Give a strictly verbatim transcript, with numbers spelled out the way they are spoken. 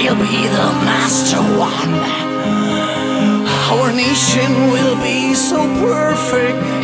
will be the master one. Our nation will be so perfect.